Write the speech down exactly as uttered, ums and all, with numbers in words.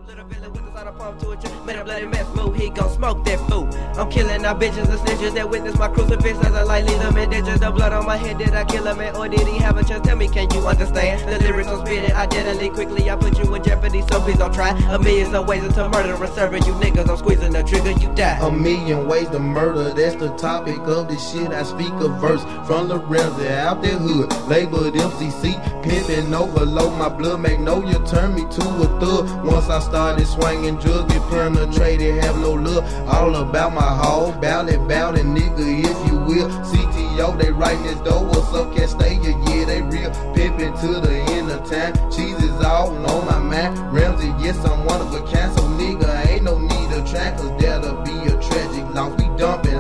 to the village with the side of palm to a tree. Made a bloody mess, move, he gon' smoke that fool. I'm killing our bitches and snitches that witness my crucifix as I like lead them in ditches. The blood on my head, did I kill him, man? Or did he have a chance? Tell me, can you understand? The lyrics I'm spitting, I deadly quickly, I put you in jeopardy, so please don't try. A million of ways to murder and serving you niggas, I'm squeezing the trigger, you die. A million ways to murder, that's the topic of this shit. I speak a verse from the Ramsey out that hood, labeled M C C, pimping overload. My blood magnolia turned me to a thug. Once I started swinging drugs, get penetrated, have no love. All about my hog, bout it, bout it, nigga, if you will. C T O, they right next door, what's up, can't stay here, yeah, they real. Pimping to the end of time, cheese is all on my mind. Ramsey, yes, I'm one of a kind, so nigga, ain't no need to try, cause that'll be a tragic loss. We dumping